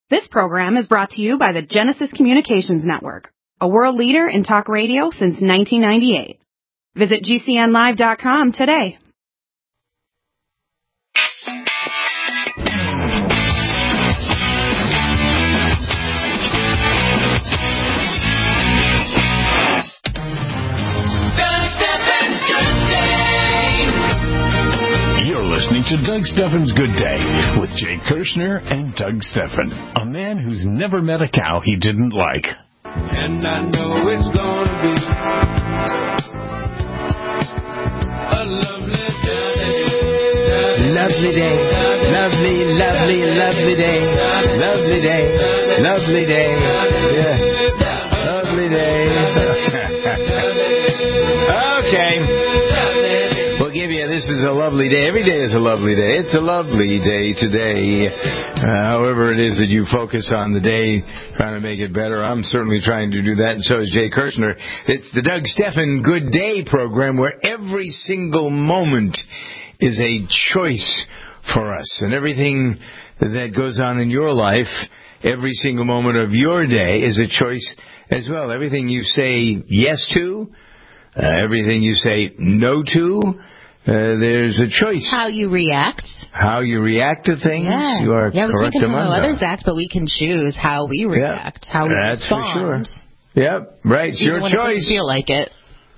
This program is brought to you by the Genesis Communications Network, a world leader in talk radio since 1998. Visit GCNlive.com today. Listening to Doug Stephan's Good Day with Jay Kirshner and Doug Stephan, a man who's never met a cow he didn't like. And I know it's gonna be a lovely day. Lovely day. Lovely, lovely, lovely day. Lovely day. Lovely day. Yeah. Lovely day. Okay. This is a lovely day. Every day is a lovely day. It's a lovely day today. However it is that you focus on the day, trying to make it better. I'm certainly trying to do that, and so is Jay Kirshner. It's the Doug Stephan Good Day program, where every single moment is a choice for us. And everything that goes on in your life, every single moment of your day is a choice as well. Everything you say yes to, everything you say no to, there's a choice. How you react. How you react to things. Yeah. You are correct. We can control how others act, but we can choose how we react, how we respond. That's for sure. Yep, right. It's your when choice. It doesn't feel like it.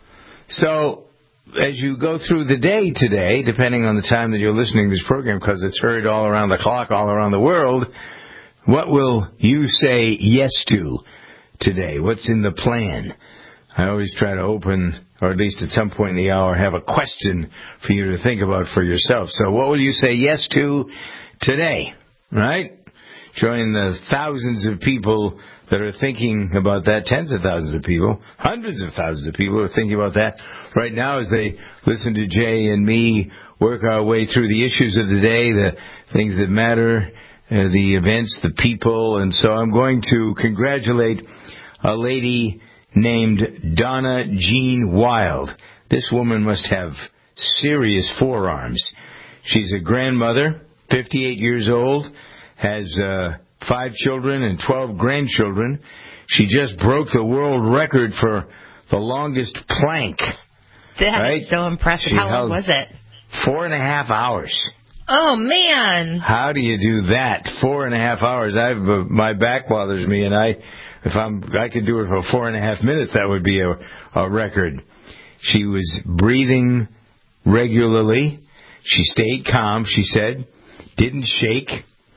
So, as you go through the day today, depending on the time that you're listening to this program, because it's heard all around the clock, all around the world, what will you say yes to today? What's in the plan? I always try to open, or at least at some point in the hour, have a question for you to think about for yourself. So what will you say yes to today, right? Join the thousands of people that are thinking about that, tens of thousands of people, hundreds of thousands of people are thinking about that right now as they listen to Jay and me work our way through the issues of the day, the things that matter, the events, the people. And so I'm going to congratulate a lady named Donna Jean Wild. This woman must have serious forearms. She's a grandmother, 58 years old, has 5 children and 12 grandchildren. She just broke the world record for the longest plank. That is so impressive. How long was it? 4.5 hours. Oh, man. How do you do that? 4.5 hours. My back bothers me, and I could do it for 4.5 minutes, that would be a record. She was breathing regularly. She stayed calm, she said. Didn't shake.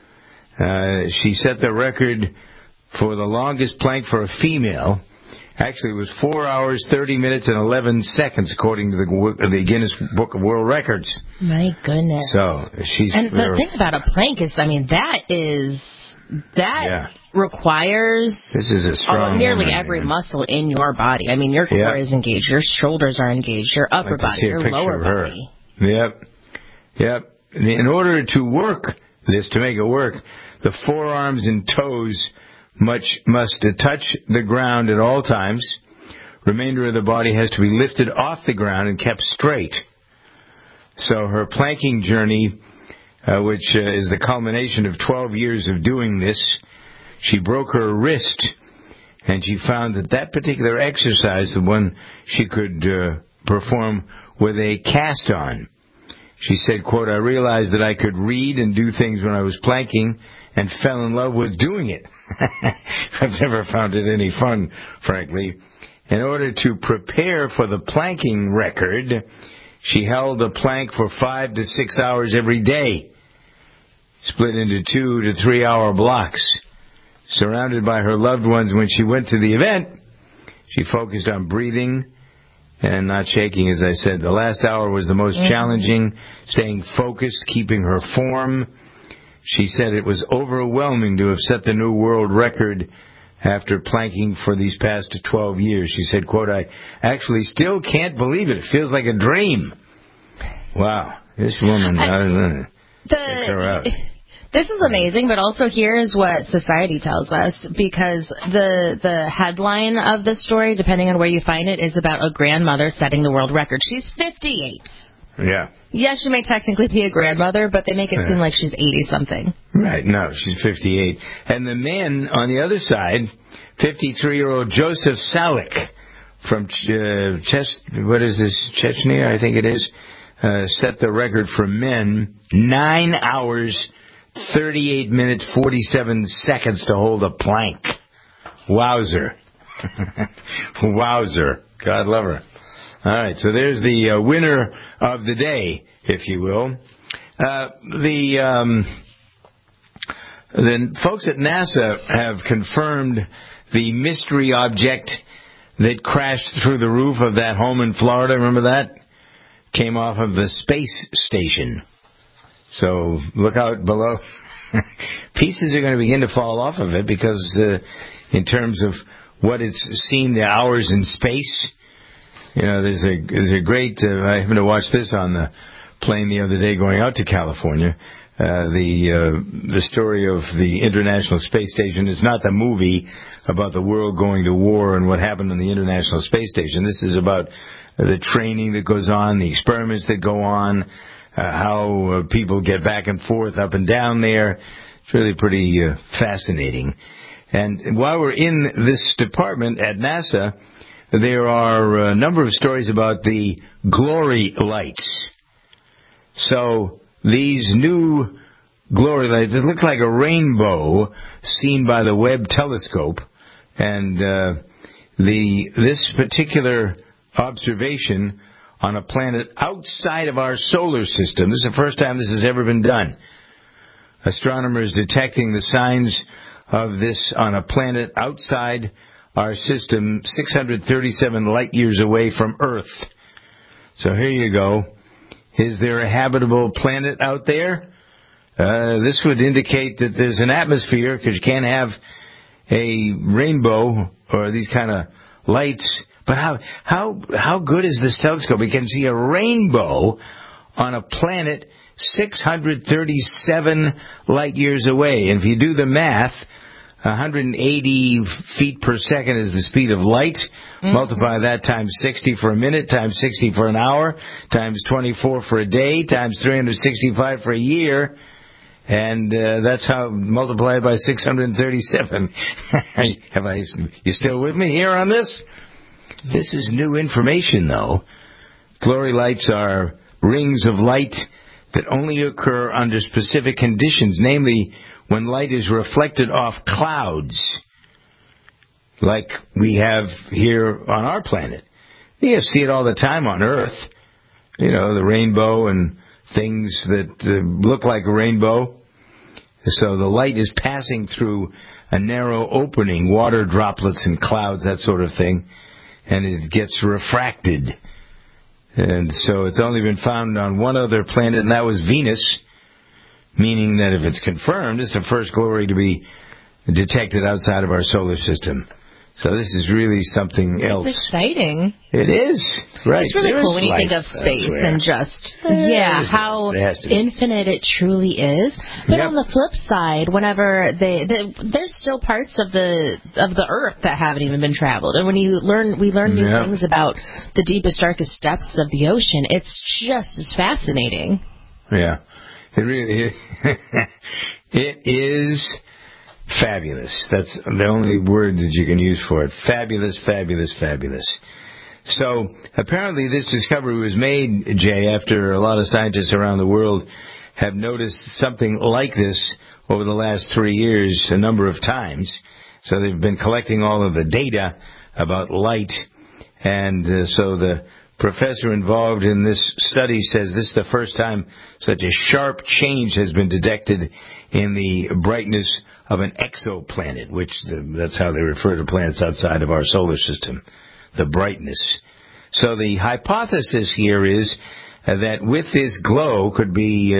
She set the record for the longest plank for a female. Actually, it was 4 hours, 30 minutes, and 11 seconds, according to the Guinness Book of World Records. My goodness. So, And the thing about a plank is, that requires this is a strong nearly woman, every muscle in your body. I mean, your core is engaged, your shoulders are engaged, your upper body, your lower body. Yep. In order to work this, to make it work, the forearms and toes must touch the ground at all times. Remainder of the body has to be lifted off the ground and kept straight. So her planking journey, which is the culmination of 12 years of doing this, she broke her wrist, and she found that particular exercise, the one she could perform with a cast on. She said, quote, I realized that I could read and do things when I was planking and fell in love with doing it. I've never found it any fun, frankly. In order to prepare for the planking record, she held a plank for 5 to 6 hours every day, split into 2 to 3 hour blocks. Surrounded by her loved ones when she went to the event, she focused on breathing and not shaking, as I said. The last hour was the most challenging, staying focused, keeping her form. She said it was overwhelming to have set the new world record after planking for these past 12 years. She said, quote, I actually still can't believe it. It feels like a dream. Wow. This woman, check her out. This is amazing, but also here's what society tells us, because the headline of the story, depending on where you find it, is about a grandmother setting the world record. She's 58. Yeah. Yeah, she may technically be a grandmother, but they make it seem like she's 80-something. Right. No, she's 58. And the men on the other side, 53-year-old Joseph Salik from Chechnya, I think it is, set the record for men, 9 hours, 38 minutes, 47 seconds to hold a plank. Wowzer. Wowzer. God love her. All right, so there's the winner of the day, if you will. The folks at NASA have confirmed the mystery object that crashed through the roof of that home in Florida. Remember that? Came off of the space station. So look out below. Pieces are going to begin to fall off of it because in terms of what it's seen, the hours in space, there's a great, I happened to watch this on the plane the other day going out to California. The story of the International Space Station is not the movie about the world going to war and what happened on the International Space Station. This is about the training that goes on, the experiments that go on, how people get back and forth, up and down there. It's really pretty fascinating. And while we're in this department at NASA, there are a number of stories about the glory lights. So these new glory lights, it looks like a rainbow seen by the Webb telescope. And this particular observation on a planet outside of our solar system, this is the first time this has ever been done. Astronomers detecting the signs of this on a planet outside our system, 637 light years away from Earth. So here you go. Is there a habitable planet out there? This would indicate that there's an atmosphere, because you can't have a rainbow or these kind of lights. But how good is this telescope? We can see a rainbow on a planet 637 light years away. And if you do the math, 180 feet per second is the speed of light. Mm-hmm. Multiply that times 60 for a minute, times 60 for an hour, times 24 for a day, times 365 for a year. And that's how multiplied by 637. You still with me here on this? This is new information, though. Glory lights are rings of light that only occur under specific conditions, namely when light is reflected off clouds, like we have here on our planet. You see it all the time on Earth. The rainbow and things that look like a rainbow. So the light is passing through a narrow opening, water droplets and clouds, that sort of thing, and it gets refracted. And so it's only been found on one other planet, and that was Venus, meaning that if it's confirmed, it's the first glory to be detected outside of our solar system. So this is really something else. It's exciting. It is. Right. It's really cool when you think of space and just, how infinite it truly is. But on the flip side, whenever there's still parts of the Earth that haven't even been traveled. And when we learn new things about the deepest, darkest depths of the ocean, it's just as fascinating. Yeah. It really is. It is fabulous. That's the only word that you can use for it. Fabulous, fabulous, fabulous. So apparently this discovery was made, Jay, after a lot of scientists around the world have noticed something like this over the last 3 years a number of times. So they've been collecting all of the data about light. And so the professor involved in this study says this is the first time such a sharp change has been detected in the brightness of an exoplanet, which that's how they refer to planets outside of our solar system, the brightness. So the hypothesis here is that with this glow could be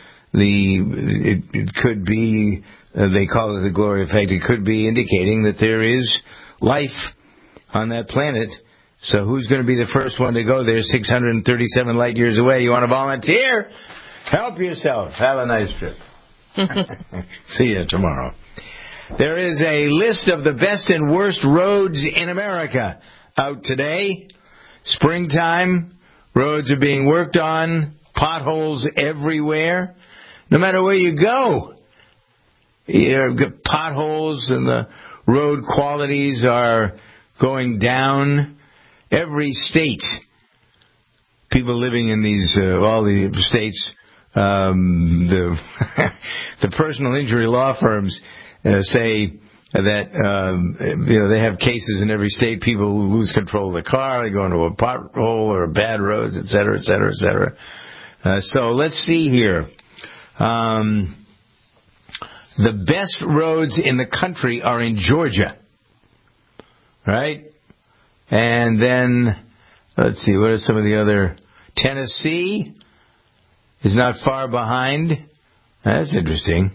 it could be they call it the glory effect. It could be indicating that there is life on that planet. So who's going to be the first one to go there 637 light years away? You want to volunteer? Help yourself. Have a nice trip. See you tomorrow. There is a list of the best and worst roads in America out today. Springtime, Roads are being worked on, potholes everywhere. No matter where you go, you've got potholes and the road qualities are going down. Every state, people living in these all the states, the personal injury law firms say that they have cases in every state. People who lose control of the car, they go into a pothole or bad roads, et cetera, et cetera, et cetera. So let's see here. The best roads in the country are in Georgia, right? And then, let's see, what are some of the other? Tennessee is not far behind. That's interesting.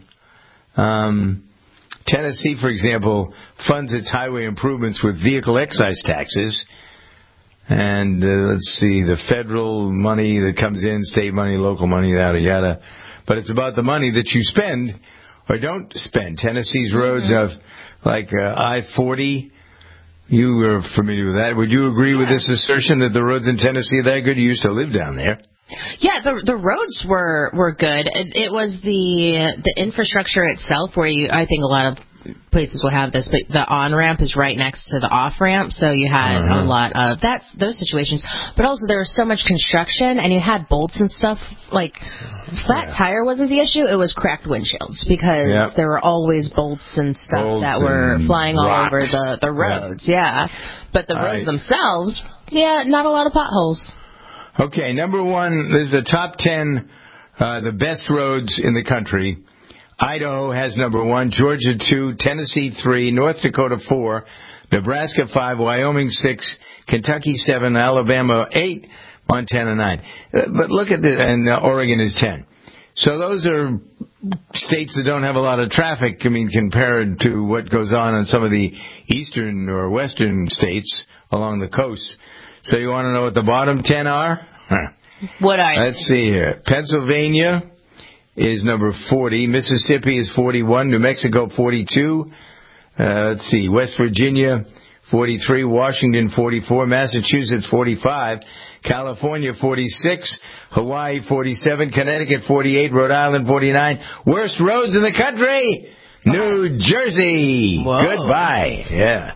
Tennessee, for example, funds its highway improvements with vehicle excise taxes. And let's see, the federal money that comes in, state money, local money, yada, yada. But it's about the money that you spend or don't spend. Tennessee's roads have, like I-40. You were familiar with that. Would you agree with this assertion that the roads in Tennessee are that good? You used to live down there. Yeah, the roads were good. It was the infrastructure itself where I think a lot of places will have this, but the on-ramp is right next to the off-ramp, so you had a lot of those situations. But also there was so much construction, and you had bolts and stuff. Like, flat tire wasn't the issue, it was cracked windshields, because there were always bolts and stuff that were flying all over the roads. Yeah. But the roads themselves, not a lot of potholes. Okay, number one, there's the top 10 the best roads in the country. Idaho has number 1, Georgia 2, Tennessee 3, North Dakota 4, Nebraska 5, Wyoming 6, Kentucky 7, Alabama 8, Montana 9. But look at this, and Oregon is 10. So those are states that don't have a lot of traffic, compared to what goes on in some of the eastern or western states along the coast. So you want to know what the bottom 10 are? What are they? Let's see here. Pennsylvania is number 40. Mississippi is 41. New Mexico 42. Let's see. West Virginia 43. Washington 44. Massachusetts 45. California 46. Hawaii 47. Connecticut 48. Rhode Island 49. Worst roads in the country, New Jersey. Whoa. Goodbye. Yeah.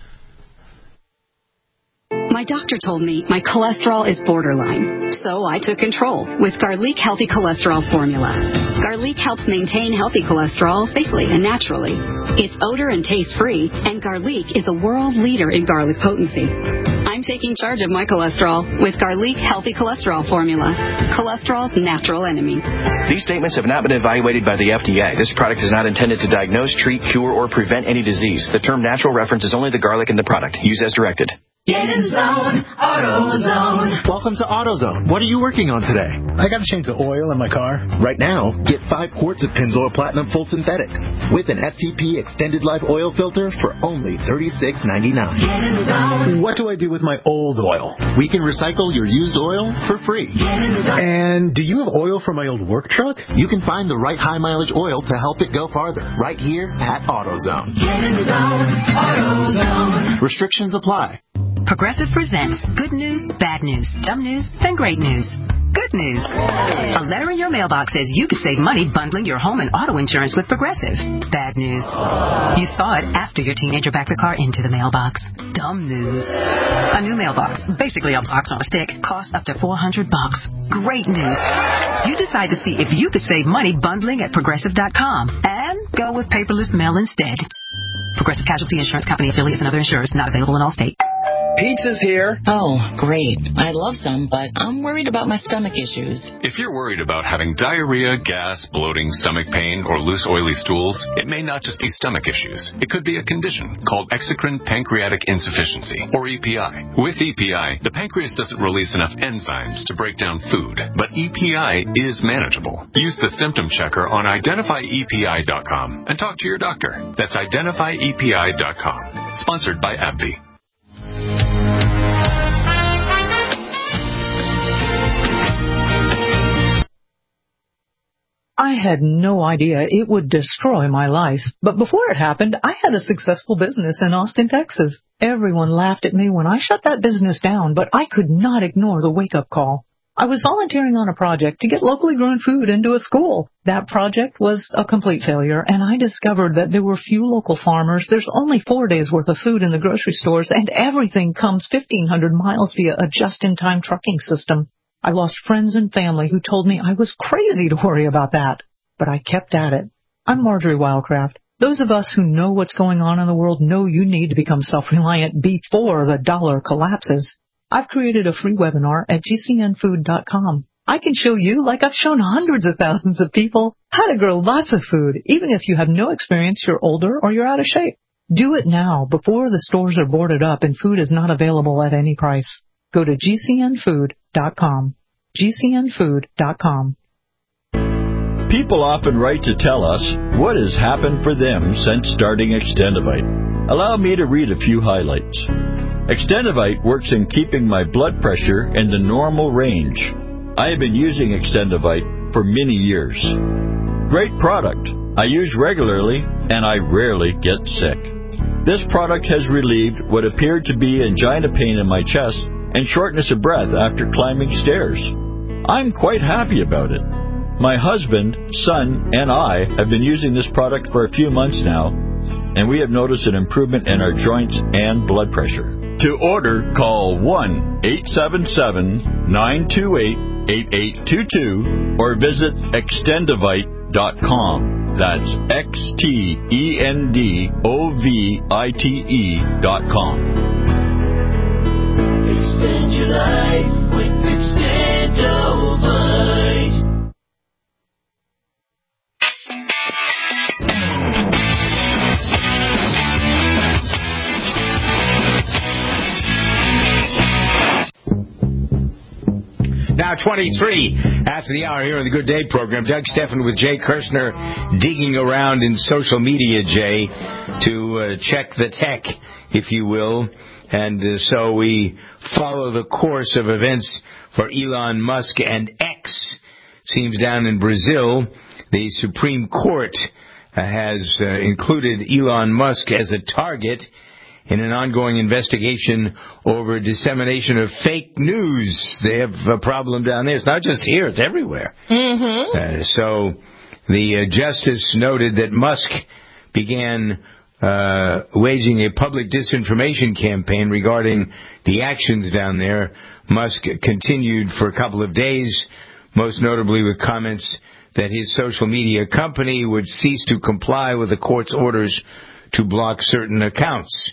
My doctor told me my cholesterol is borderline, so I took control with Garlic Healthy Cholesterol Formula. Garlic helps maintain healthy cholesterol safely and naturally. It's odor and taste-free, and Garlic is a world leader in garlic potency. I'm taking charge of my cholesterol with Garlic Healthy Cholesterol Formula, cholesterol's natural enemy. These statements have not been evaluated by the FDA. This product is not intended to diagnose, treat, cure, or prevent any disease. The term natural references only the garlic in the product. Use as directed. Get in zone, AutoZone. Welcome to AutoZone. What are you working on today? I got to change the oil in my car. Right now, get 5 quarts of Pennzoil Platinum Full Synthetic with an STP Extended Life Oil Filter for only $36.99. What do I do with my old oil? We can recycle your used oil for free. And do you have oil for my old work truck? You can find the right high mileage oil to help it go farther right here at AutoZone. Get in zone, AutoZone. Restrictions apply. Progressive presents Good News, Bad News, Dumb News, then Great News. Good news. A letter in your mailbox says you could save money bundling your home and auto insurance with Progressive. Bad news. You saw it after your teenager backed the car into the mailbox. Dumb news. A new mailbox, basically a box on a stick, costs up to $400. Great news. You decide to see if you could save money bundling at Progressive.com and go with paperless mail instead. Progressive Casualty Insurance Company affiliates and other insurers not available in all states. Pizza's here. Oh, great. I'd love some, but I'm worried about my stomach issues. If you're worried about having diarrhea, gas, bloating, stomach pain, or loose, oily stools, it may not just be stomach issues. It could be a condition called exocrine pancreatic insufficiency, or EPI. With EPI, the pancreas doesn't release enough enzymes to break down food, but EPI is manageable. Use the symptom checker on identifyepi.com and talk to your doctor. That's identifyepi.com. Sponsored by AbbVie. I had no idea it would destroy my life. But before it happened, I had a successful business in Austin, Texas. Everyone laughed at me when I shut that business down, but I could not ignore the wake-up call. I was volunteering on a project to get locally grown food into a school. That project was a complete failure, and I discovered that there were few local farmers. There's only 4 days' worth of food in the grocery stores, and everything comes 1,500 miles via a just-in-time trucking system. I lost friends and family who told me I was crazy to worry about that, but I kept at it. I'm Marjorie Wildcraft. Those of us who know what's going on in the world know you need to become self-reliant before the dollar collapses. I've created a free webinar at gcnfood.com. I can show you, like I've shown hundreds of thousands of people, how to grow lots of food, even if you have no experience, you're older, or you're out of shape. Do it now, before the stores are boarded up and food is not available at any price. Go to gcnfood.com. gcnfood.com. People often write to tell us what has happened for them since starting Extendivite. Allow me to read a few highlights. Extendivite works in keeping my blood pressure in the normal range. I have been using Extendivite for many years. Great product. I use regularly and I rarely get sick. This product has relieved what appeared to be angina pain in my chest and shortness of breath after climbing stairs. I'm quite happy about it. My husband, son, and I have been using this product for a few months now, and we have noticed an improvement in our joints and blood pressure. To order, call 1-877-928-8822 or visit Extendivite.com. That's Extendovite.com. Extend your life with Extendovite. Now 23 after the hour here on the Good Day program. Doug Stephan with Jay Kirshner digging around in social media, Jay, to check the tech, if you will. And so we follow the course of events for Elon Musk and X. Seems down in Brazil, the Supreme Court has included Elon Musk as a target in an ongoing investigation over dissemination of fake news. They have a problem down there. It's not just here, it's everywhere. Mm-hmm. So the justice noted that Musk began waging a public disinformation campaign regarding the actions down there. Musk continued for a couple of days, most notably with comments that his social media company would cease to comply with the court's orders to block certain accounts.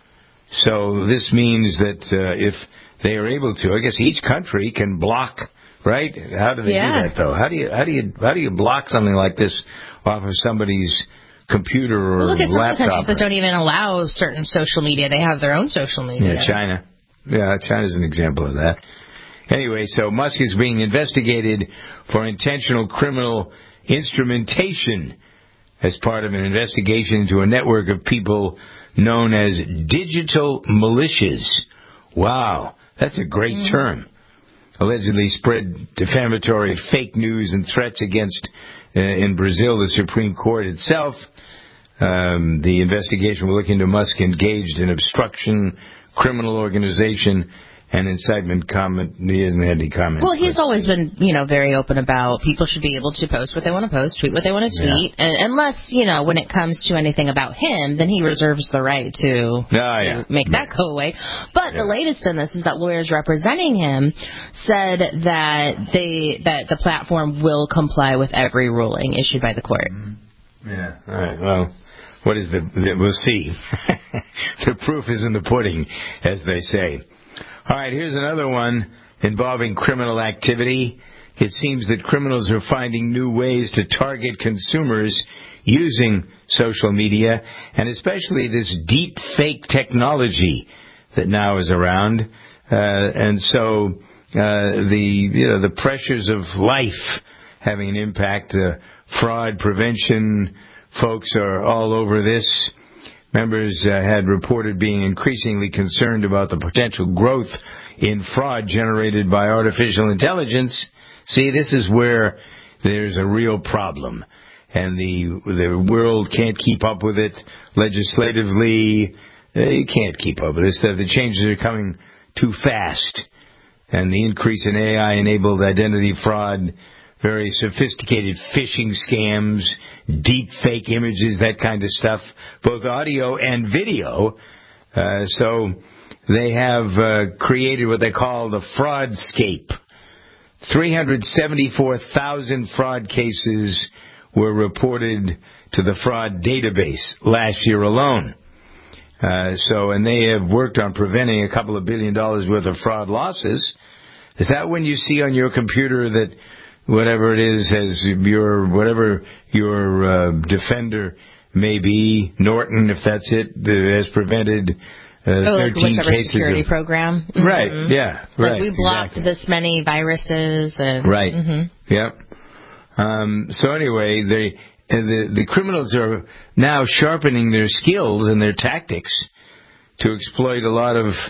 So this means that if they are able to, I guess each country can block, right? How do they do that, though? How do you block something like this off of somebody's computer or look at some laptop? countries that don't even allow certain social media. They have their own social media. Yeah, China. Yeah, China's an example of that. Anyway, so Musk is being investigated for intentional criminal instrumentation as part of an investigation into a network of people known as digital militias. Wow, that's a great term. Allegedly spread defamatory fake news and threats against, in Brazil, the Supreme Court itself. The investigation will look into Musk engaged in obstruction, criminal organization, and incitement comment. He hasn't had any comment. Well, he's always been, very open about people should be able to post what they want to post, tweet what they want to tweet, unless, when it comes to anything about him, then he reserves the right to make that go away. But the latest in this is that lawyers representing him said that the platform will comply with every ruling issued by the court. Yeah. All right. Well, what is we'll see. The proof is in the pudding, as they say. All right, here's another one involving criminal activity. It seems that criminals are finding new ways to target consumers using social media, and especially this deep fake technology that now is around. And so the pressures of life having an impact. Fraud prevention folks are all over this. Members had reported being increasingly concerned about the potential growth in fraud generated by artificial intelligence. See, this is where there's a real problem. And the world can't keep up with it legislatively. You can't keep up with this stuff. The changes are coming too fast. And the increase in AI-enabled identity fraud, very sophisticated phishing scams, deep fake images, that kind of stuff, both audio and video. So they have created what they call the Fraudscape. 374,000 fraud cases were reported to the fraud database last year alone. And they have worked on preventing $2 billion worth of fraud losses. Is that when you see on your computer that whatever it is as whatever your defender may be, Norton, if that's it, that has prevented 13 cases security of program. Mm-hmm. Right, yeah, right. Like we blocked this many viruses. And, right, yep. So anyway, the criminals are now sharpening their skills and their tactics to exploit a lot of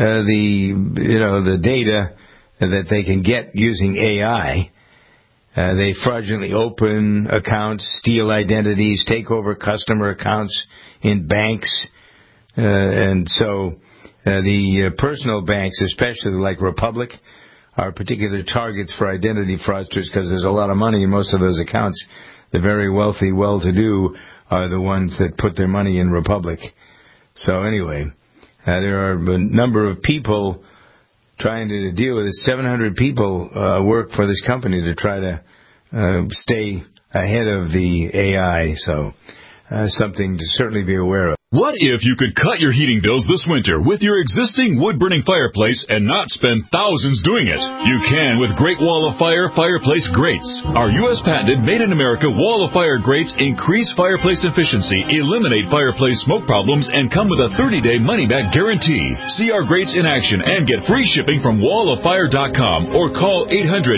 the data that they can get using AI. They fraudulently open accounts, steal identities, take over customer accounts in banks. And so the personal banks, especially like Republic, are particular targets for identity fraudsters because there's a lot of money in most of those accounts. The very wealthy, well-to-do are the ones that put their money in Republic. So anyway, there are a number of people trying to deal with it. 700 people work for this company to try to stay ahead of the AI. So something to certainly be aware of. What if you could cut your heating bills this winter with your existing wood-burning fireplace and not spend thousands doing it? You can with Great Wall of Fire fireplace grates. Our U.S. patented made-in-America Wall of Fire grates increase fireplace efficiency, eliminate fireplace smoke problems, and come with a 30-day money-back guarantee. See our grates in action and get free shipping from walloffire.com or call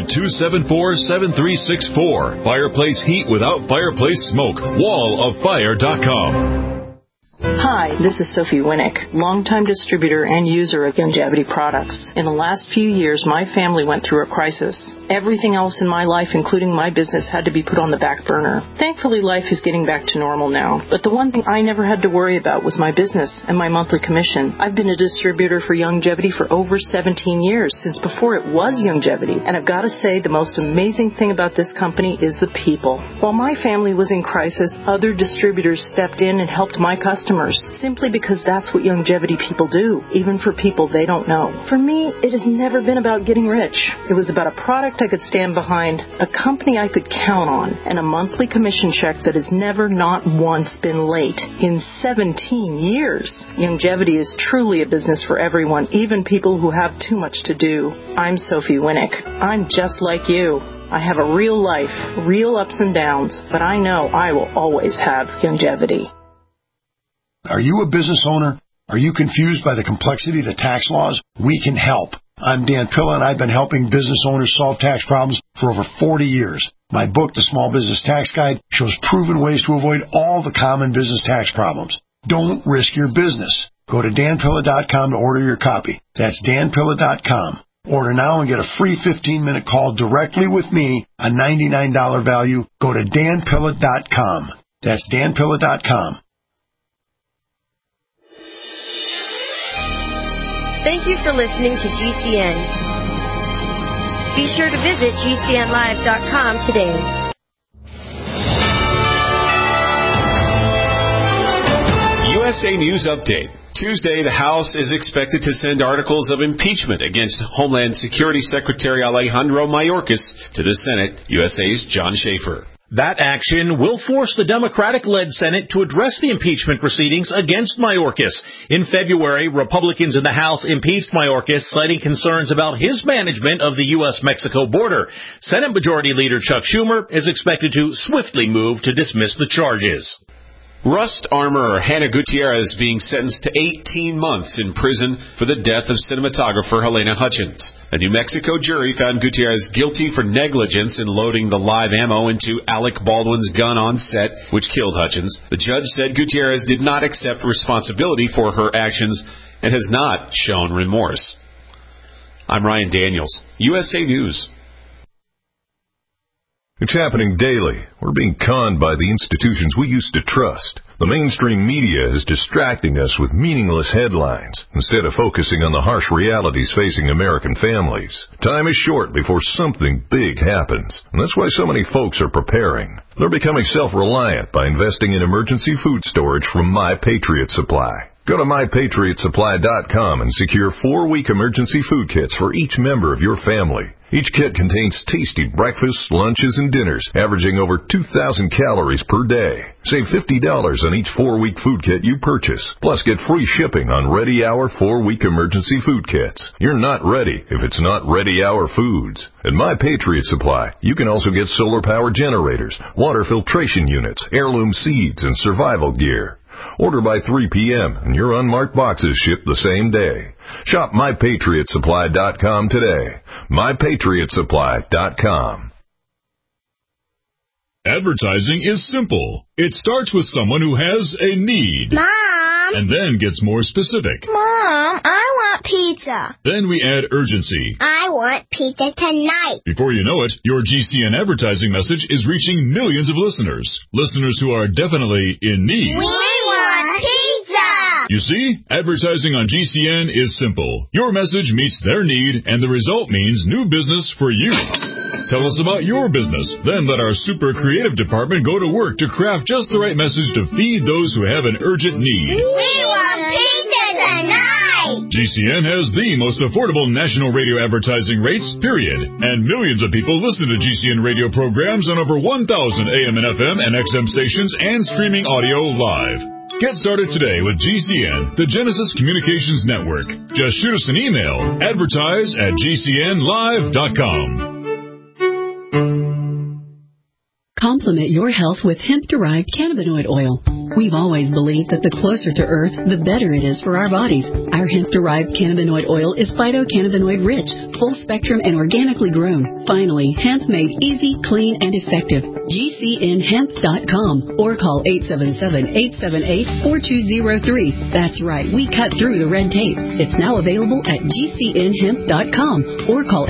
800-274-7364. Fireplace heat without fireplace smoke. walloffire.com. Hi, this is Sophie Winnick, longtime distributor and user of Youngevity products. In the last few years, my family went through a crisis. Everything else in my life, including my business, had to be put on the back burner. Thankfully, life is getting back to normal now. But the one thing I never had to worry about was my business and my monthly commission. I've been a distributor for Youngevity for over 17 years, since before it was Youngevity. And I've got to say, the most amazing thing about this company is the people. While my family was in crisis, other distributors stepped in and helped my customers, simply because that's what Youngevity people do, even for people they don't know. For me, it has never been about getting rich. It was about a product I could stand behind, a company I could count on, and a monthly commission check that has never, not once, been late in 17 years. Youngevity is truly a business for everyone, even people who have too much to do. I'm Sophie Winnick. I'm just like you. I have a real life, real ups and downs, but I know I will always have Youngevity. Are you a business owner? Are you confused by the complexity of the tax laws? We can help. I'm Dan Pilla, and I've been helping business owners solve tax problems for over 40 years. My book, The Small Business Tax Guide, shows proven ways to avoid all the common business tax problems. Don't risk your business. Go to danpilla.com to order your copy. That's danpilla.com. Order now and get a free 15-minute call directly with me, a $99 value. Go to danpilla.com. That's danpilla.com. Thank you for listening to GCN. Be sure to visit GCNlive.com today. USA News Update. Tuesday, the House is expected to send articles of impeachment against Homeland Security Secretary Alejandro Mayorkas to the Senate. USA's John Schaefer. That action will force the Democratic-led Senate to address the impeachment proceedings against Mayorkas. In February, Republicans in the House impeached Mayorkas, citing concerns about his management of the U.S.-Mexico border. Senate Majority Leader Chuck Schumer is expected to swiftly move to dismiss the charges. Rust armorer Hannah Gutierrez being sentenced to 18 months in prison for the death of cinematographer Helena Hutchins. A New Mexico jury found Gutierrez guilty for negligence in loading the live ammo into Alec Baldwin's gun on set, which killed Hutchins. The judge said Gutierrez did not accept responsibility for her actions and has not shown remorse. I'm Ryan Daniels, USA News. It's happening daily. We're being conned by the institutions we used to trust. The mainstream media is distracting us with meaningless headlines instead of focusing on the harsh realities facing American families. Time is short before something big happens, and that's why so many folks are preparing. They're becoming self-reliant by investing in emergency food storage from My Patriot Supply. Go to MyPatriotSupply.com and secure 4-week emergency food kits for each member of your family. Each kit contains tasty breakfasts, lunches, and dinners, averaging over 2,000 calories per day. Save $50 on each 4-week food kit you purchase. Plus, get free shipping on Ready Hour 4-week emergency food kits. You're not ready if it's not Ready Hour foods. At My Patriot Supply, you can also get solar power generators, water filtration units, heirloom seeds, and survival gear. Order by 3 p.m. and your unmarked boxes ship the same day. Shop MyPatriotSupply.com today. MyPatriotSupply.com. Advertising is simple. It starts with someone who has a need. Mom! And then gets more specific. Mom, I want pizza. Then we add urgency. I want pizza tonight. Before you know it, your GCN advertising message is reaching millions of listeners. Listeners who are definitely in need. We want pizza! You see, advertising on GCN is simple. Your message meets their need, and the result means new business for you. Tell us about your business. Then let our super creative department go to work to craft just the right message to feed those who have an urgent need. We want pizza tonight! GCN has the most affordable national radio advertising rates, period. And millions of people listen to GCN radio programs on over 1,000 AM and FM and XM stations and streaming audio live. Get started today with GCN, the Genesis Communications Network. Just shoot us an email, advertise@gcnlive.com. Complement your health with hemp-derived cannabinoid oil. We've always believed that the closer to Earth, the better it is for our bodies. Our hemp-derived cannabinoid oil is phytocannabinoid-rich, full-spectrum, and organically grown. Finally, hemp made easy, clean, and effective. GCNhemp.com or call 877-878-4203. That's right, we cut through the red tape. It's now available at GCNhemp.com or call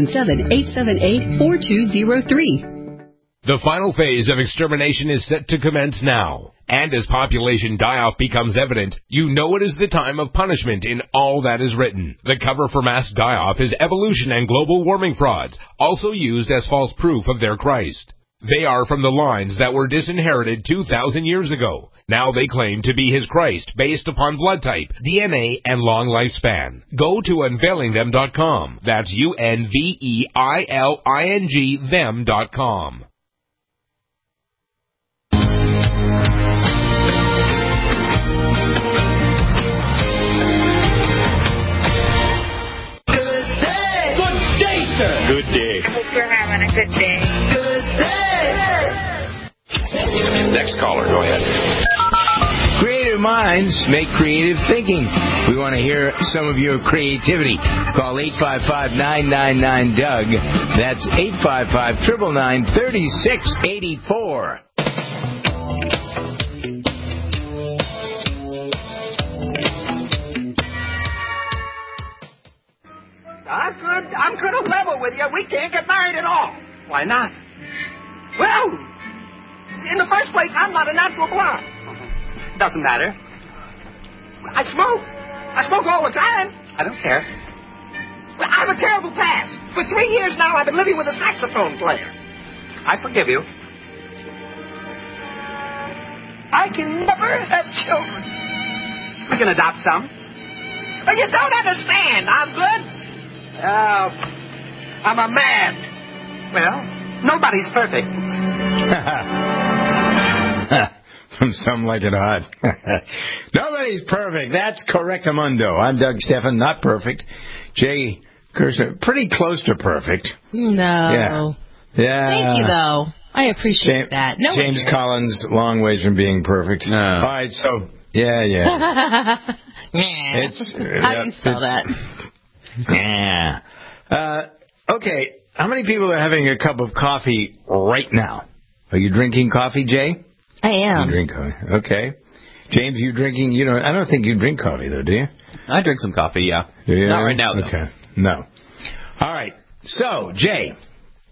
877-878-4203. The final phase of extermination is set to commence now. And as population die-off becomes evident, you know it is the time of punishment in all that is written. The cover for mass die-off is evolution and global warming frauds, also used as false proof of their Christ. They are from the lines that were disinherited 2,000 years ago. Now they claim to be his Christ based upon blood type, DNA, and long lifespan. Go to unveilingthem.com. That's UNVEILING them.com. Good day. I hope you're having a good day. Good day. Next caller, go ahead. Creative minds make creative thinking. We want to hear some of your creativity. Call 855-999-DOUG. That's 855-999-3684. I'm going to level with you. We can't get married at all. Why not? Well, in the first place, I'm not a natural blonde. Doesn't matter. I smoke. I smoke all the time. I don't care. I have a terrible past. For 3 years now, I've been living with a saxophone player. I forgive you. I can never have children. We can adopt some. But you don't understand. I'm good. I'm a man. Well, nobody's perfect. Some like it hot. Nobody's perfect. That's correctamundo. I'm Doug Stephan, not perfect. Jay Kirshner, pretty close to perfect. No. Yeah. Thank you, though. I appreciate that. No, James Collins, long ways from being perfect. No. All right, so, yeah. It's, how do you spell that? Yeah. Okay, how many people are having a cup of coffee right now? Are you drinking coffee, Jay? I am. You drink coffee. Okay. James, you drinking? I don't think you drink coffee, though, do you? I drink some coffee, yeah. Yeah. Not right now, though. Okay. No. All right. So, Jay,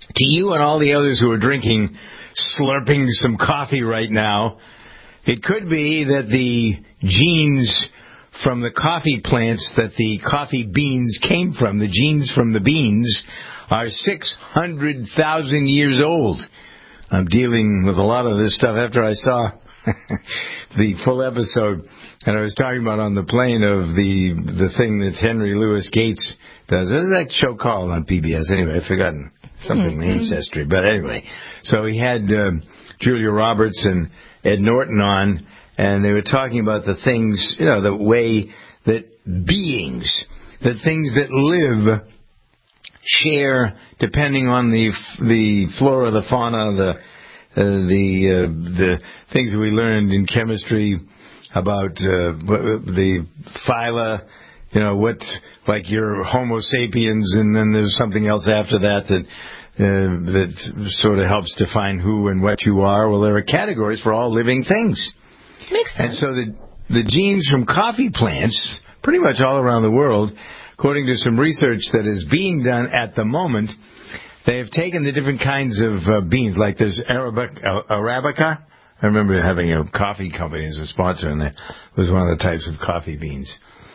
to you and all the others who are slurping some coffee right now, it could be that the genes from the coffee plants that the coffee beans came from, the genes from the beans, are 600,000 years old. I'm dealing with a lot of this stuff after I saw the full episode, and I was talking about on the plane of the thing that Henry Louis Gates does. What is that show called on PBS? Anyway, I've forgotten. Something ancestry. But anyway, so he had Julia Roberts and Ed Norton on, and they were talking about the things, the way that beings, the things that live, share depending on the flora, the fauna, the things that we learned in chemistry about the phyla, like your Homo sapiens, and then there's something else after that sort of helps define who and what you are. Well, there are categories for all living things. Makes sense. And so the genes from coffee plants, pretty much all around the world, according to some research that is being done at the moment, they have taken the different kinds of beans, like there's Arabica. I remember having a coffee company as a sponsor, and that was one of the types of coffee beans.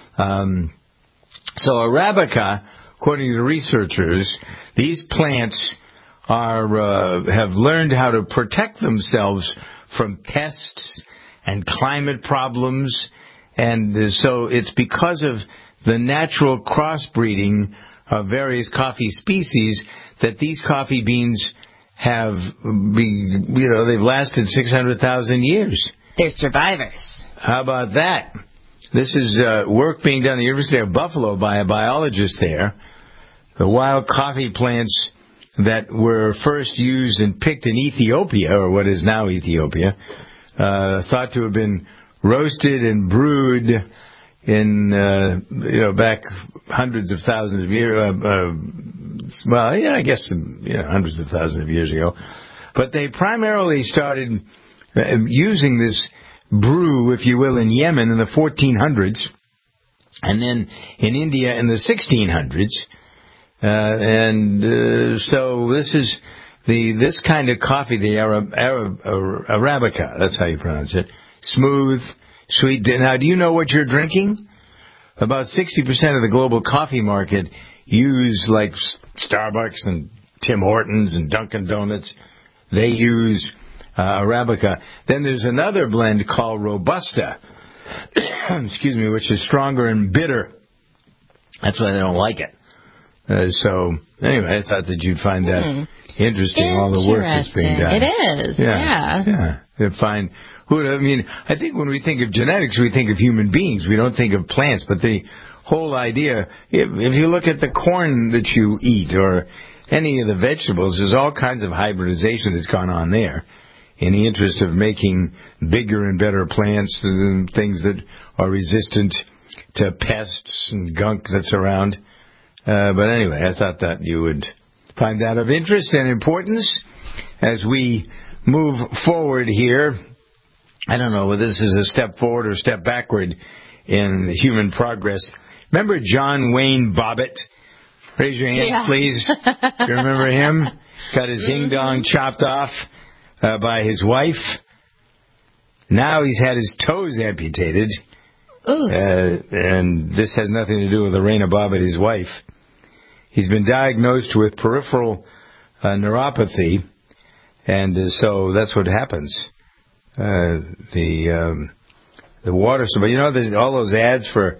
So Arabica, according to researchers, these plants have learned how to protect themselves from pests and climate problems, and so it's because of the natural crossbreeding of various coffee species that these coffee beans have they've lasted 600,000 years. They're survivors. How about that? This is work being done at the University of Buffalo by a biologist there. The wild coffee plants that were first used and picked in Ethiopia, or what is now Ethiopia, thought to have been roasted and brewed in, back hundreds of thousands of years, hundreds of thousands of years ago. But they primarily started using this brew, if you will, in Yemen in the 1400s, and then in India in the 1600s. So this is this kind of coffee, the Arabica, that's how you pronounce it, smooth, sweet. Now, do you know what you're drinking? About 60% of the global coffee market use, like Starbucks and Tim Hortons and Dunkin' Donuts, they use Arabica. Then there's another blend called Robusta, excuse me, which is stronger and bitter. That's why they don't like it. So, anyway, I thought that you'd find that interesting, all the work that's being done. It is, yeah. I think when we think of genetics, we think of human beings. We don't think of plants, but the whole idea, if you look at the corn that you eat or any of the vegetables, there's all kinds of hybridization that's gone on there in the interest of making bigger and better plants and things that are resistant to pests and gunk that's around. But anyway, I thought that you would find that of interest and importance as we move forward here. I don't know whether this is a step forward or a step backward in human progress. Remember John Wayne Bobbitt? Raise your hand, please. Do you remember him? Got his ding-dong chopped off by his wife. Now he's had his toes amputated. And this has nothing to do with Lorena Bobbitt, his wife. He's been diagnosed with peripheral neuropathy, and so that's what happens. The water supply. There's all those ads for.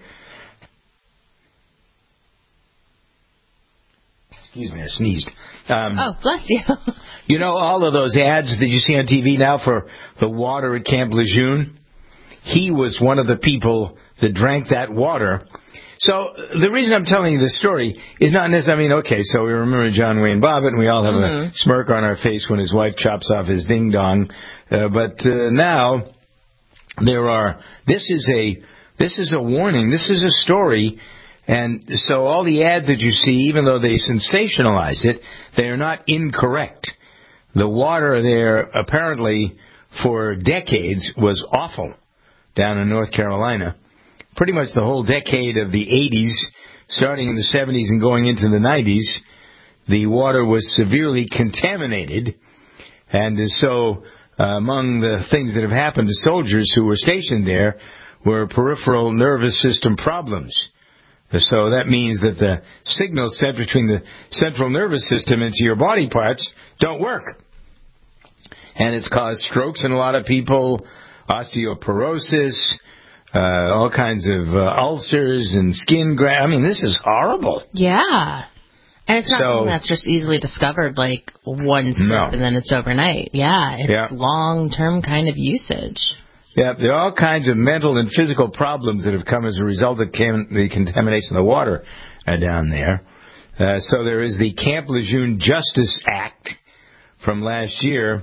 Excuse me, I sneezed. Bless you. All of those ads that you see on TV now for the water at Camp Lejeune? He was one of the people that drank that water. So the reason I'm telling you this story is not necessarily, so we remember John Wayne Bobbitt, and we all have a smirk on our face when his wife chops off his ding-dong. But now this is a warning. This is a story. And so all the ads that you see, even though they sensationalize it, they are not incorrect. The water there apparently for decades was awful down in North Carolina. Pretty much the whole decade of the 80s, starting in the 70s and going into the 90s, the water was severely contaminated. And so among the things that have happened to soldiers who were stationed there were peripheral nervous system problems. So that means that the signals sent between the central nervous system into your body parts don't work. And it's caused strokes in a lot of people, osteoporosis, all kinds of ulcers and skin graft. I mean, this is horrible. Yeah. And it's not something that's just easily discovered like one sip and then it's overnight. Yeah, it's long-term kind of usage. Yeah, there are all kinds of mental and physical problems that have come as a result of the contamination of the water down there. So there is the Camp Lejeune Justice Act from last year.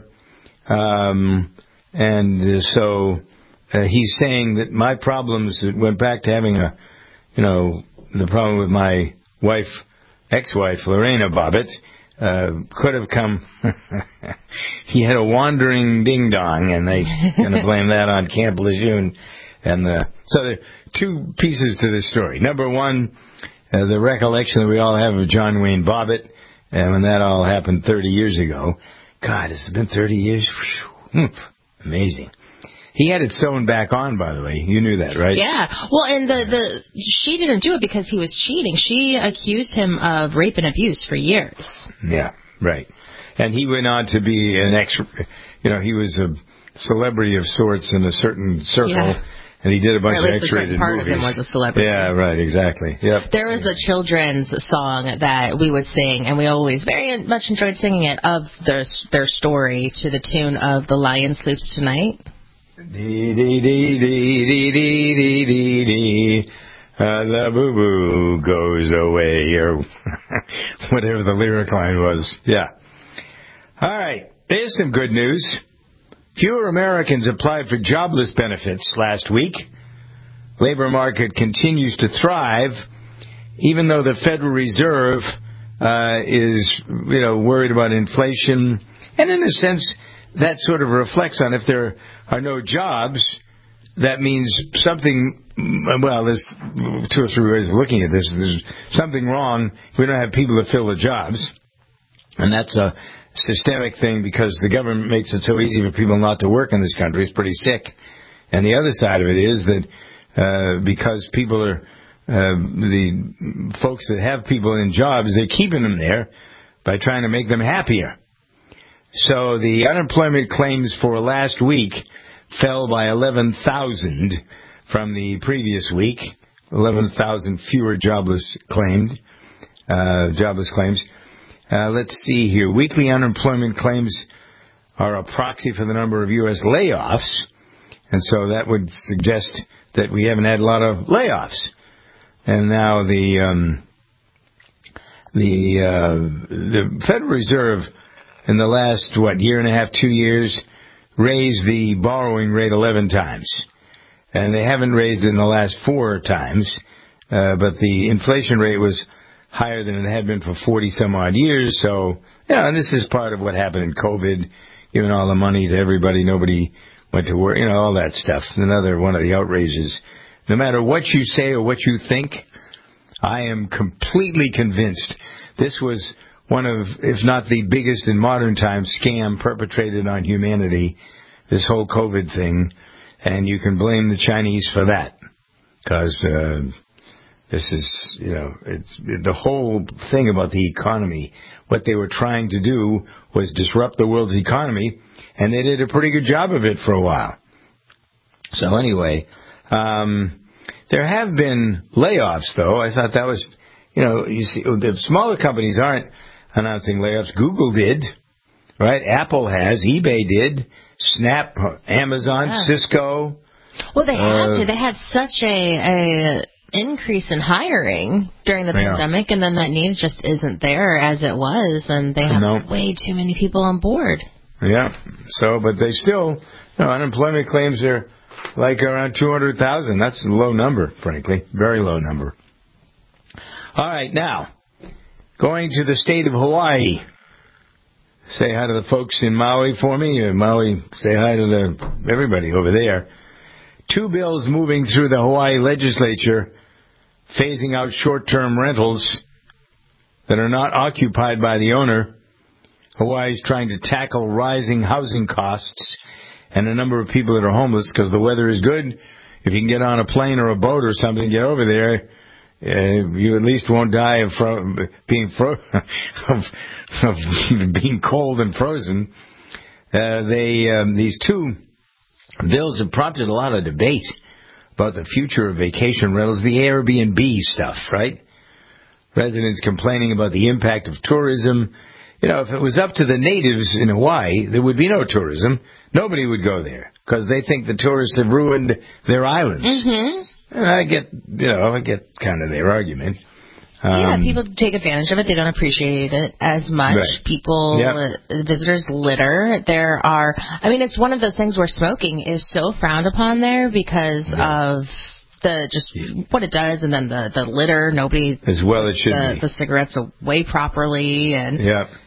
And so he's saying that my problems that went back to having the problem with my ex-wife, Lorena Bobbitt, could have come. He had a wandering ding-dong, and they're going to blame that on Camp Lejeune. So there are two pieces to this story. Number one, the recollection that we all have of John Wayne Bobbitt, and when that all happened 30 years ago. God, it's been 30 years? Amazing. He had it sewn back on, by the way. You knew that, right? Yeah. Well, and she didn't do it because he was cheating. She accused him of rape and abuse for years. Yeah, right. And he went on to be he was a celebrity of sorts in a certain circle. Yeah. And he did a bunch of X-rated movies. Part of him was a celebrity. Yeah, right, exactly. Yep. There was a children's song that we would sing, and we always very much enjoyed singing it, of their story to the tune of The Lion Sleeps Tonight. Dee dee dee dee dee dee dee dee dee. The boo-boo goes away, or whatever the lyric line was. Yeah. All right. There's some good news. Fewer Americans applied for jobless benefits last week. Labor market continues to thrive, even though the Federal Reserve is, worried about inflation. And in a sense, that sort of reflects on if there are no jobs, that means something, well, there's 2 or 3 ways of looking at this. There's something wrong if we don't have people to fill the jobs. And that's a systemic thing because the government makes it so easy for people not to work in this country. It's pretty sick. And the other side of it is that because people are, the folks that have people in jobs, they're keeping them there by trying to make them happier. So the unemployment claims for last week fell by 11,000 from the previous week. 11,000 fewer jobless claims. Let's see here. Weekly unemployment claims are a proxy for the number of U.S. layoffs, and so that would suggest that we haven't had a lot of layoffs. And now the Federal Reserve in the last, year and a half, 2 years, raised the borrowing rate 11 times. And they haven't raised it in the last 4 times, but the inflation rate was higher than it had been for 40-some-odd years. So, and this is part of what happened in COVID, giving all the money to everybody, nobody went to work, all that stuff. Another one of the outrages. No matter what you say or what you think, I am completely convinced this was one of, if not the biggest in modern times, scam perpetrated on humanity, this whole COVID thing. And you can blame the Chinese for that. Because this is, it's the whole thing about the economy. What they were trying to do was disrupt the world's economy, and they did a pretty good job of it for a while. So anyway, there have been layoffs, though. I thought that was, you see, the smaller companies aren't announcing layoffs. Google did, right? Apple has. eBay did. Snap, Amazon, Cisco. Well, they had to. They had such a increase in hiring during the pandemic, and then that need just isn't there as it was, and they have way too many people on board. Yeah. So, but they still, unemployment claims are like around 200,000. That's a low number, frankly. Very low number. All right, now, going to the state of Hawaii. Say hi to the folks in Maui for me. Maui, say hi to everybody over there. 2 bills moving through the Hawaii legislature phasing out short-term rentals. that are not occupied by the owner. Hawaii is trying to tackle rising housing costs and a number of people that are homeless because the weather is good. If you can get on a plane or a boat or something, get over there, you at least won't die of being cold and frozen. These two bills have prompted a lot of debate about the future of vacation rentals, the Airbnb stuff, right? Residents complaining about the impact of tourism. You know, if it was up to the natives in Hawaii, there would be no tourism. Nobody would go there because they think the tourists have ruined their islands. Mm-hmm. And I get kind of their argument. People take advantage of it. They don't appreciate it as much. Right. People, visitors litter. It's one of those things where smoking is so frowned upon there because of what it does, and then the litter. Nobody as well. It should be the cigarettes away properly, and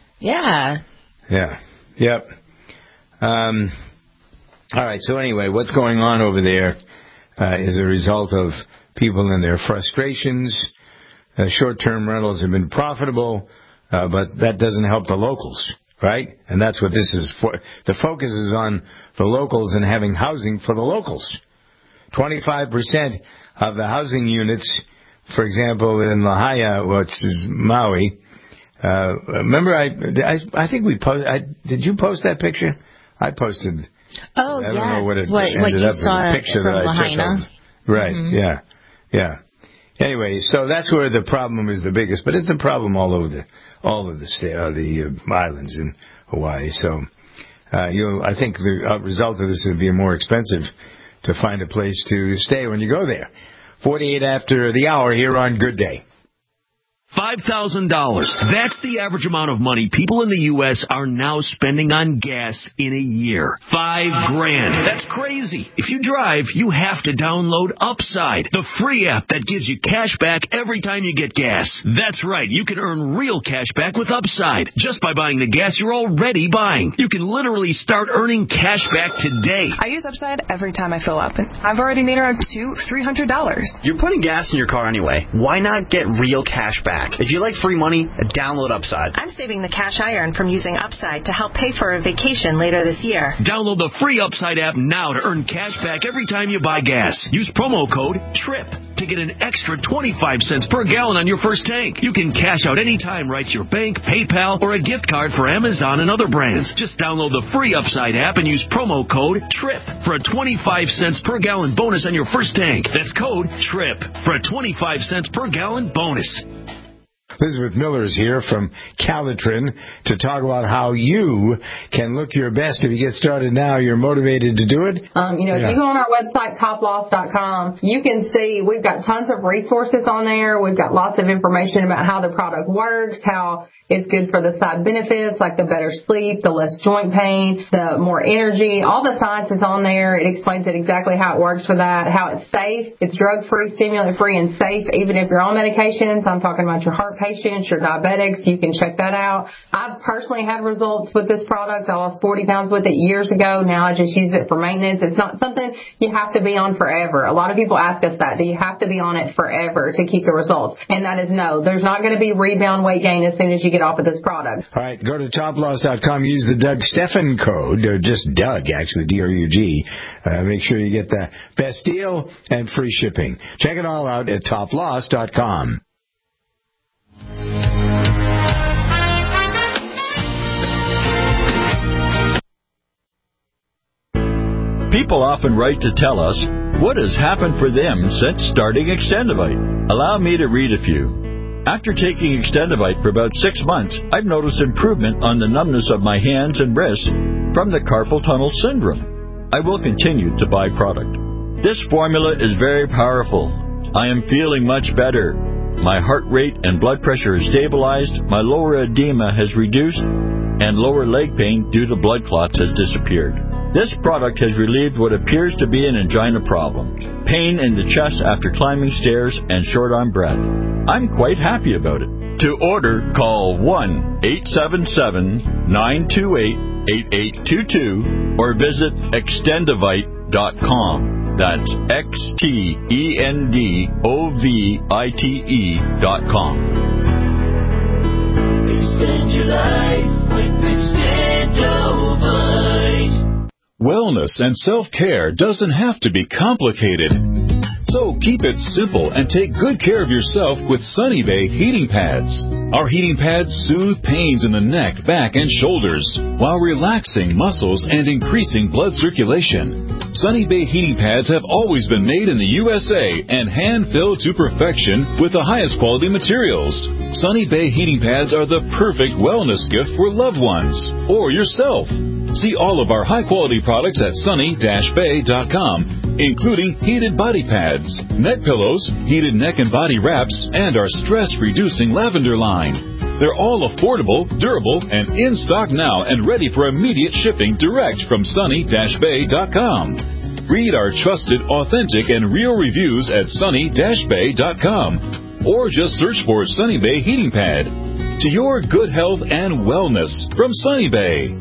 All right. So anyway, what's going on over there is a result of people and their frustrations. Short-term rentals have been profitable, but that doesn't help the locals, right? And that's what this is for. The focus is on the locals and having housing for the locals. 25% of the housing units, for example, in Lahaina, which is Maui. Remember, I think we posted. Did you post that picture? I posted. Oh, I don't know what it what ended you up saw with the picture from that I Lahaina. took of. Right. Mm-hmm. Yeah. Anyway, so that's where the problem is the biggest, but it's a problem all over the islands in Hawaii. So, I think the result of this would be more expensive to find a place to stay when you go there. 48 after the hour here on Good Day. $5,000. That's the average amount of money people in the U.S. are now spending on gas in a year. $5,000. That's crazy. If you drive, you have to download Upside, the free app that gives you cash back every time you get gas. That's right. You can earn real cash back with Upside just by buying the gas you're already buying. You can literally start earning cash back today. I use Upside every time I fill up, and I've already made around $300. You're putting gas in your car anyway. Why not get real cash back? If you like free money, download Upside. I'm saving the cash I earn from using Upside to help pay for a vacation later this year. Download the free Upside app now to earn cash back every time you buy gas. Use promo code TRIP to get an extra 25 cents per gallon on your first tank. You can cash out anytime right to your bank, PayPal, or a gift card for Amazon and other brands. Just download the free Upside app and use promo code TRIP for a 25 cents per gallon bonus on your first tank. That's code TRIP for a 25 cents per gallon bonus. Elizabeth Miller is here from Calitrin to talk about how you can look your best. If you get started now, you're motivated to do it. If you go on our website, toploss.com, you can see we've got tons of resources on there. We've got lots of information about how the product works, how it's good for the side benefits, like the better sleep, the less joint pain, the more energy. All the science is on there. It explains it exactly how it works for that, how it's safe. It's drug-free, stimulant-free, and safe, even if you're on medications. I'm talking about your heart patients, your diabetics. You can check that out. I've personally had results with this product. I lost 40 pounds with it years ago. Now I just use it for maintenance. It's not something you have to be on forever. A lot of people ask us that. Do you have to be on it forever to keep the results? And that is no. There's not going to be rebound weight gain as soon as you get off of this product. All right, go to toploss.com. Use the Doug Stephan code, or just Doug, actually, D-R-U-G. Make sure you get the best deal and free shipping. Check it all out at toploss.com. People often write to tell us what has happened for them since starting Extendivite. Allow me to read a few. After taking Extendivite for about 6 months, I've noticed improvement on the numbness of my hands and wrists from the carpal tunnel syndrome. I will continue to buy product. This formula is very powerful. I am feeling much better. My heart rate and blood pressure is stabilized, my lower edema has reduced, and lower leg pain due to blood clots has disappeared. This product has relieved what appears to be an angina problem, pain in the chest after climbing stairs, and short on breath. I'm quite happy about it. To order, call 1-877-928-8822 or visit Extendivite.com. That's Xtendovite.com. Extend your life with Extendovite. Wellness and self-care doesn't have to be complicated. So keep it simple and take good care of yourself with Sunny Bay heating pads. Our heating pads soothe pains in the neck, back, and shoulders while relaxing muscles and increasing blood circulation. Sunny Bay heating pads have always been made in the USA and hand-filled to perfection with the highest quality materials. Sunny Bay heating pads are the perfect wellness gift for loved ones or yourself. See all of our high-quality products at sunny-bay.com, including heated body pads, neck pillows, heated neck and body wraps, and our stress-reducing lavender line. They're all affordable, durable, and in stock now and ready for immediate shipping direct from sunny-bay.com. Read our trusted, authentic, and real reviews at sunny-bay.com, or just search for Sunny Bay Heating Pad. To your good health and wellness from Sunny Bay.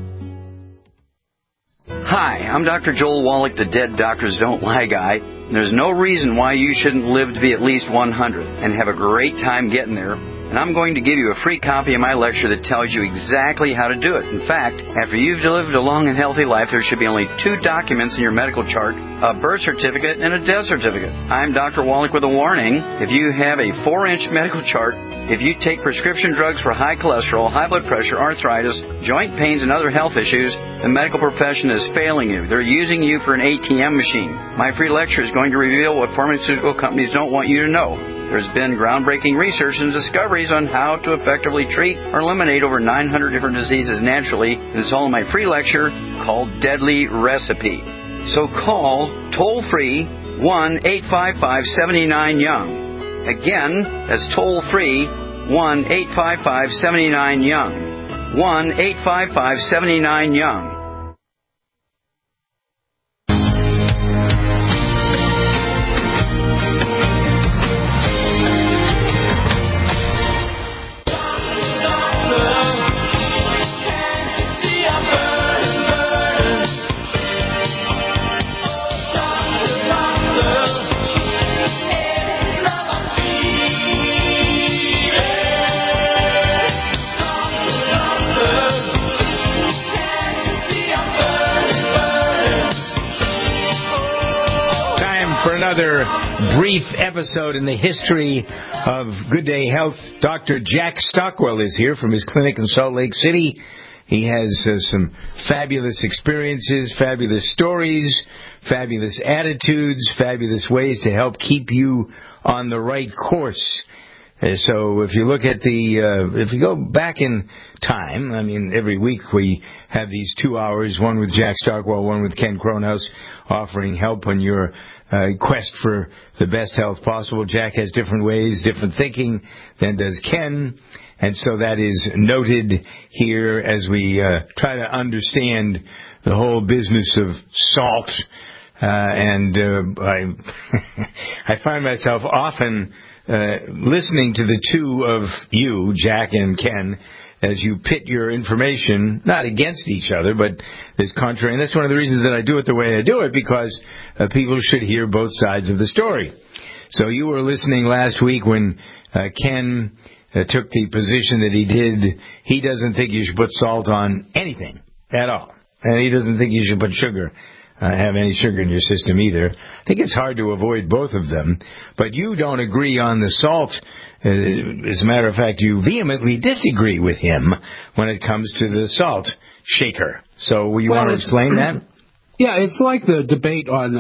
Hi, I'm Dr. Joel Wallach, the Dead Doctors Don't Lie guy. There's no reason why you shouldn't live to be at least 100 and have a great time getting there. And I'm going to give you a free copy of my lecture that tells you exactly how to do it. In fact, after you've lived a long and healthy life, there should be only 2 documents in your medical chart, a birth certificate and a death certificate. I'm Dr. Wallach with a warning. If you have a 4-inch medical chart, if you take prescription drugs for high cholesterol, high blood pressure, arthritis, joint pains, and other health issues, the medical profession is failing you. They're using you for an ATM machine. My free lecture is going to reveal what pharmaceutical companies don't want you to know. There's been groundbreaking research and discoveries on how to effectively treat or eliminate over 900 different diseases naturally, and it's all in my free lecture called Deadly Recipe. So call toll-free 1-855-79-YOUNG. Again, that's toll-free 1-855-79-YOUNG. 1-855-79-YOUNG. Another brief episode in the history of Good Day Health. Dr. Jack Stockwell is here from his clinic in Salt Lake City. He has some fabulous experiences, fabulous stories, fabulous attitudes, fabulous ways to help keep you on the right course. So if you look at if you go back in time, I mean, every week we have these 2 hours, one with Jack Stockwell, one with Ken Kronhaus, offering help on your quest for the best health possible. Jack has different ways, different thinking than does Ken, and so that is noted here as we try to understand the whole business of salt. I find myself often listening to the two of you, Jack and Ken, as you pit your information, not against each other, but as contrary. And that's one of the reasons that I do it the way I do it, because people should hear both sides of the story. So you were listening last week when Ken took the position that he did. He doesn't think you should put salt on anything at all. And he doesn't think you should put sugar, have any sugar in your system either. I think it's hard to avoid both of them. But you don't agree on the salt. As a matter of fact, you vehemently disagree with him when it comes to the salt shaker. So will you want to explain that? Yeah, it's like the debate on,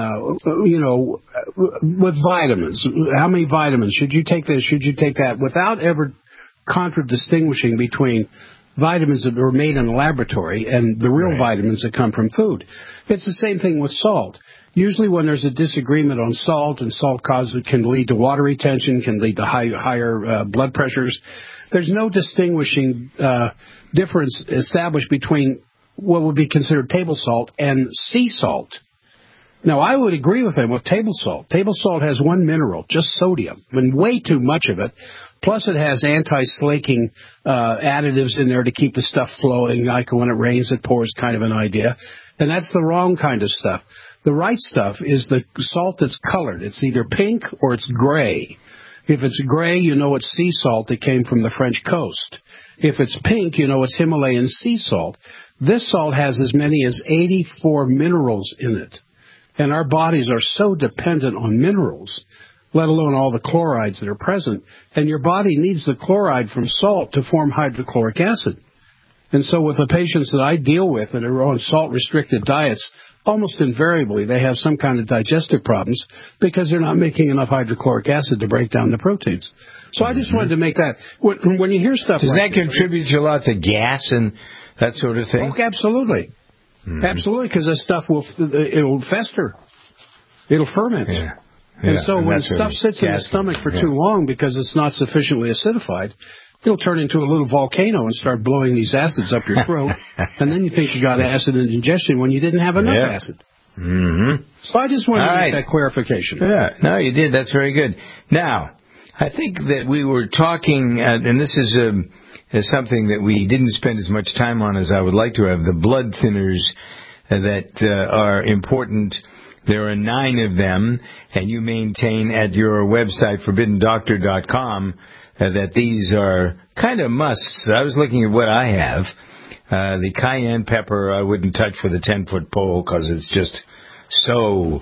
with vitamins. How many vitamins? Should you take this? Should you take that? Without ever contradistinguishing between vitamins that were made in a laboratory and the real vitamins that come from food. It's the same thing with salt. Usually when there's a disagreement on salt, and salt can lead to water retention, can lead to higher blood pressures, there's no distinguishing difference established between what would be considered table salt and sea salt. Now, I would agree with him with table salt. Table salt has one mineral, just sodium, and way too much of it. Plus, it has anti-slaking additives in there to keep the stuff flowing, like when it rains, it pours kind of an idea. And that's the wrong kind of stuff. The right stuff is the salt that's colored. It's either pink or it's gray. If it's gray, you know it's sea salt that came from the French coast. If it's pink, you know it's Himalayan sea salt. This salt has as many as 84 minerals in it. And our bodies are so dependent on minerals, let alone all the chlorides that are present. And your body needs the chloride from salt to form hydrochloric acid. And so with the patients that I deal with that are on salt-restricted diets, almost invariably they have some kind of digestive problems because they're not making enough hydrochloric acid to break down the proteins. So I just wanted to make that. When you hear stuff does like that contribute to lots of gas and that sort of thing? Oh, absolutely. Absolutely, because this stuff it'll fester. It'll ferment. Yeah. And so when stuff sits in the stomach for too long because it's not sufficiently acidified, it'll turn into a little volcano and start blowing these acids up your throat. And then you think you got acid indigestion when you didn't have enough acid. Mm-hmm. So I just wanted to make that clarification. Yeah, no, you did. That's very good. Now, I think that we were talking, and this is something that we didn't spend as much time on as I would like to have, the blood thinners that are important. There are 9 of them, and you maintain at your website, ForbiddenDoctor.com, that these are kind of musts. I was looking at what I have. The cayenne pepper I wouldn't touch with a 10-foot pole because it's just so...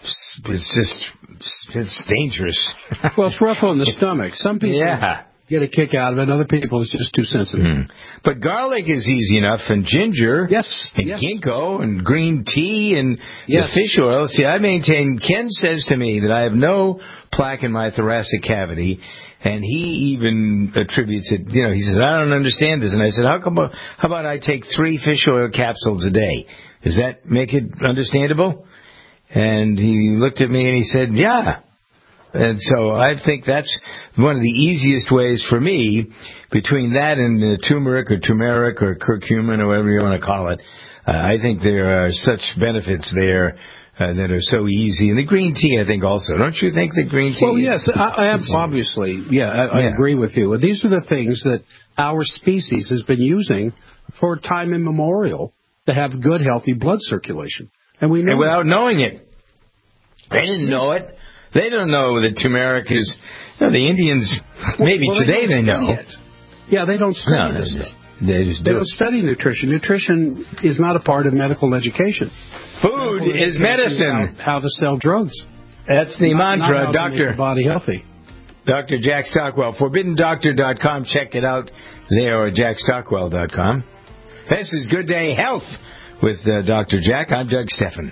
It's dangerous. Well, it's rough on the stomach. Some people get a kick out of it. Other people, it's just too sensitive. But garlic is easy enough, and ginger, and ginkgo, and green tea, and the fish oil. See, I maintain, Ken says to me that I have no plaque in my thoracic cavity, and he even attributes it, he says, I don't understand this. And I said, how about I take 3 fish oil capsules a day? Does that make it understandable? And he looked at me and he said, yeah. And so I think that's one of the easiest ways for me, between that and turmeric or curcumin or whatever you want to call it. I think there are such benefits there that are so easy. And the green tea, I think, also. Don't you think the green tea? Well, yes, I obviously, I agree with you. These are the things that our species has been using for time immemorial to have good, healthy blood circulation. And we know and without knowing it. They didn't know it. They don't know that turmeric is... the Indians, maybe today they know. Yeah, they don't study this stuff. They don't study nutrition. Nutrition is not a part of medical education. Food is medicine. How to sell drugs. That's the mantra, Doctor. Make your body healthy. Dr. Jack Stockwell. ForbiddenDoctor.com. Check it out there, or JackStockwell.com. This is Good Day Health with Dr. Jack. I'm Doug Steffen.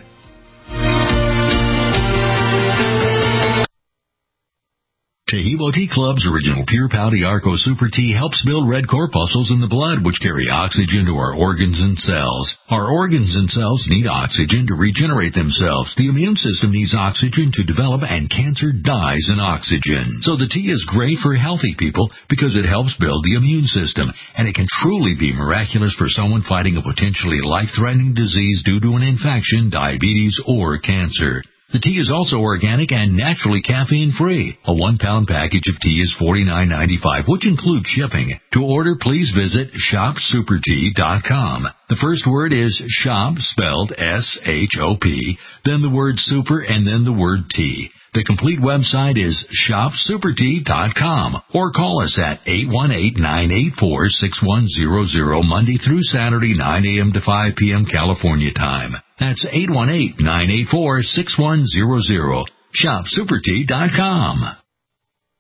Taheebo Tea Club's original Pure Pouty Arco Super Tea helps build red corpuscles in the blood, which carry oxygen to our organs and cells. Our organs and cells need oxygen to regenerate themselves. The immune system needs oxygen to develop, and cancer dies in oxygen. So the tea is great for healthy people because it helps build the immune system, and it can truly be miraculous for someone fighting a potentially life-threatening disease due to an infection, diabetes, or cancer. The tea is also organic and naturally caffeine-free. A 1-pound package of tea is $49.95, which includes shipping. To order, please visit shopsupertea.com. The first word is shop, spelled S-H-O-P, then the word super, and then the word tea. The complete website is shopsupertea.com, or call us at 818-984-6100, Monday through Saturday, 9 a.m. to 5 p.m. California time. That's 818-984-6100. Shopsupertea.com.